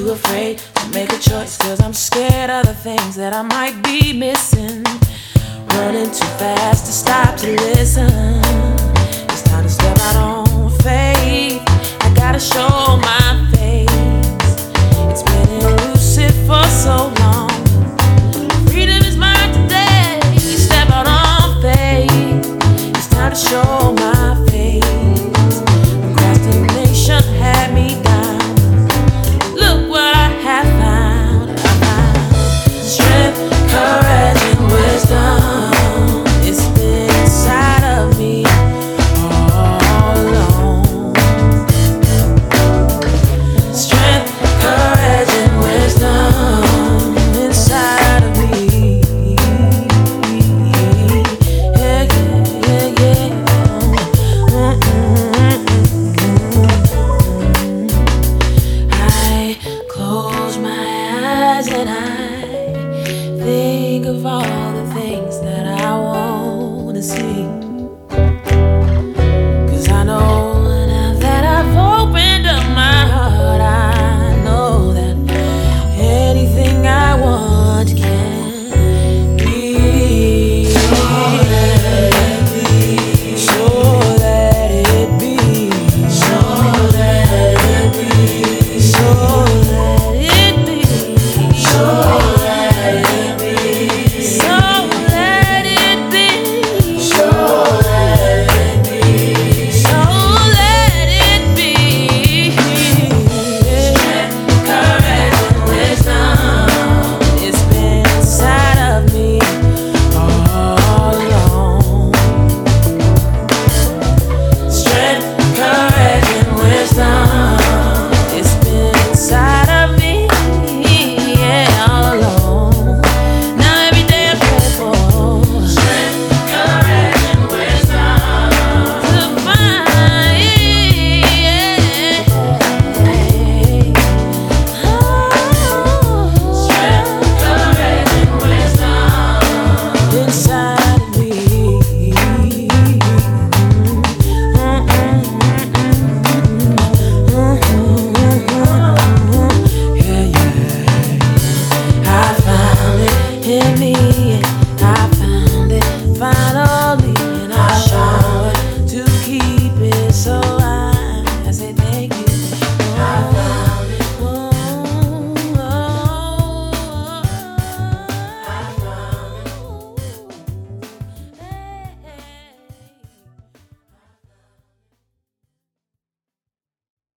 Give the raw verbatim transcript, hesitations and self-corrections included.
too afraid to make a choice, cause I'm scared of the things that I might be missing. Running too fast to stop to listen. It's time to step out on faith. I gotta show my face. It's been elusive for so long. Freedom is mine today. Step out on faith. It's time to show my face. Procrastination had me down. Look what I have found. I found strength, courage, and wisdom. It's been inside of me all along. Strength, courage, and wisdom inside of me. Yeah, yeah, yeah, yeah. Mm-mm-mm-mm. I close my eyes and I think of all the things that I want to see.